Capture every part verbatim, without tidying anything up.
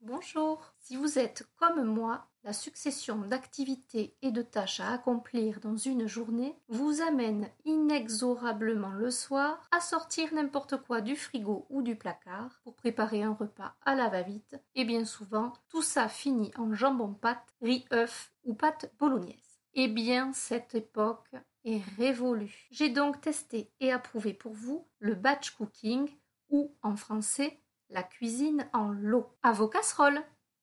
Bonjour. Si vous êtes comme moi, la succession d'activités et de tâches à accomplir dans une journée vous amène inexorablement le soir à sortir n'importe quoi du frigo ou du placard pour préparer un repas à la va-vite et bien souvent, tout ça finit en jambon pâte, riz œuf ou pâte bolognaise. Eh bien, cette époque est révolue. J'ai donc testé et approuvé pour vous le batch cooking ou en français la cuisine en lot. À vos casseroles!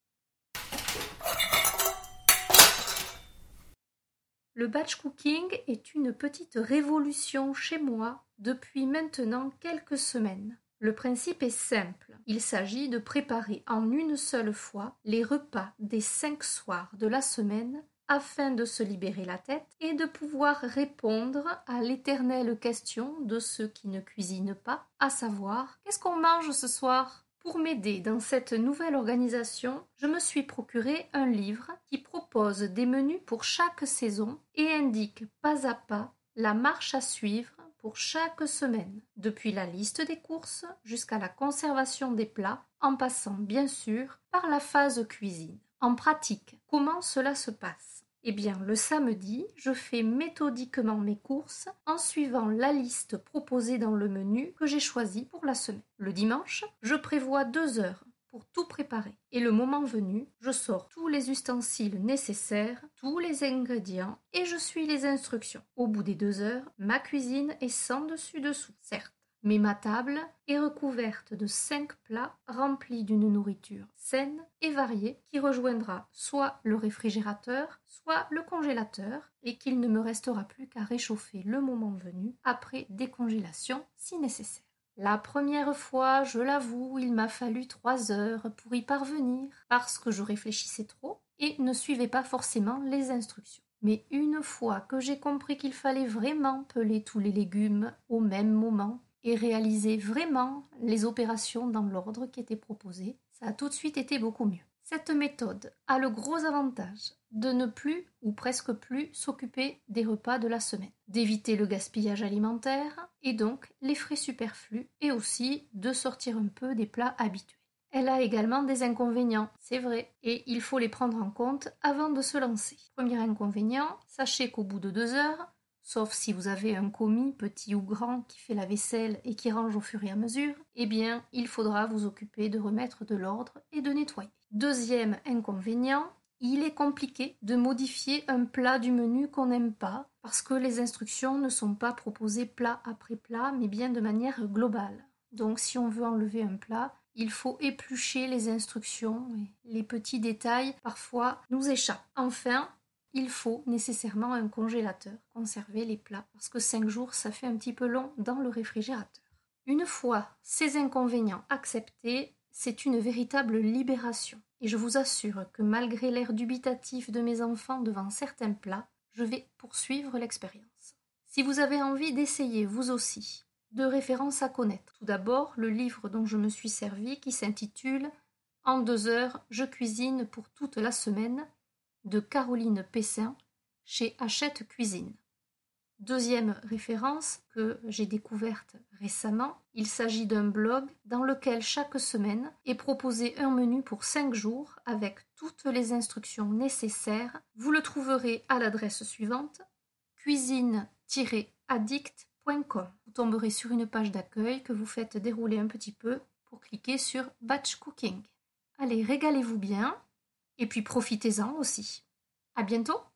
Le batch cooking est une petite révolution chez moi depuis maintenant quelques semaines. Le principe est simple. Il s'agit de préparer en une seule fois les repas des cinq soirs de la semaine afin de se libérer la tête et de pouvoir répondre à l'éternelle question de ceux qui ne cuisinent pas, à savoir « Qu'est-ce qu'on mange ce soir ?» Pour m'aider dans cette nouvelle organisation, je me suis procuré un livre qui propose des menus pour chaque saison et indique pas à pas la marche à suivre pour chaque semaine, depuis la liste des courses jusqu'à la conservation des plats, en passant bien sûr par la phase cuisine. En pratique, comment cela se passe ? Eh bien, le samedi, je fais méthodiquement mes courses en suivant la liste proposée dans le menu que j'ai choisi pour la semaine. Le dimanche, je prévois deux heures pour tout préparer. Et le moment venu, je sors tous les ustensiles nécessaires, tous les ingrédients et je suis les instructions. Au bout des deux heures, ma cuisine est sans dessus-dessous, certes. Mais ma table est recouverte de cinq plats remplis d'une nourriture saine et variée qui rejoindra soit le réfrigérateur, soit le congélateur et qu'il ne me restera plus qu'à réchauffer le moment venu après décongélation si nécessaire. La première fois, je l'avoue, il m'a fallu trois heures pour y parvenir parce que je réfléchissais trop et ne suivais pas forcément les instructions. Mais une fois que j'ai compris qu'il fallait vraiment peler tous les légumes au même moment, et réaliser vraiment les opérations dans l'ordre qui était proposé, ça a tout de suite été beaucoup mieux. Cette méthode a le gros avantage de ne plus ou presque plus s'occuper des repas de la semaine, d'éviter le gaspillage alimentaire et donc les frais superflus et aussi de sortir un peu des plats habituels. Elle a également des inconvénients, c'est vrai, et il faut les prendre en compte avant de se lancer. Premier inconvénient, sachez qu'au bout de deux heures, sauf si vous avez un commis, petit ou grand, qui fait la vaisselle et qui range au fur et à mesure, eh bien, il faudra vous occuper de remettre de l'ordre et de nettoyer. Deuxième inconvénient, il est compliqué de modifier un plat du menu qu'on n'aime pas, parce que les instructions ne sont pas proposées plat après plat, mais bien de manière globale. Donc, si on veut enlever un plat, il faut éplucher les instructions et les petits détails, parfois, nous échappent. Enfin, il faut nécessairement un congélateur, conserver les plats, parce que cinq jours, ça fait un petit peu long dans le réfrigérateur. Une fois ces inconvénients acceptés, c'est une véritable libération. Et je vous assure que malgré l'air dubitatif de mes enfants devant certains plats, je vais poursuivre l'expérience. Si vous avez envie d'essayer vous aussi, deux références à connaître. Tout d'abord, le livre dont je me suis servi qui s'intitule « En deux heures, je cuisine pour toute la semaine » de Caroline Pessin chez Hachette Cuisine. Deuxième référence que j'ai découverte récemment, il s'agit d'un blog dans lequel chaque semaine est proposé un menu pour cinq jours avec toutes les instructions nécessaires. Vous le trouverez à l'adresse suivante cuisine tiret addict point com. Vous tomberez sur une page d'accueil que vous faites dérouler un petit peu pour cliquer sur Batch Cooking. Allez, régalez-vous bien et puis profitez-en aussi. À bientôt!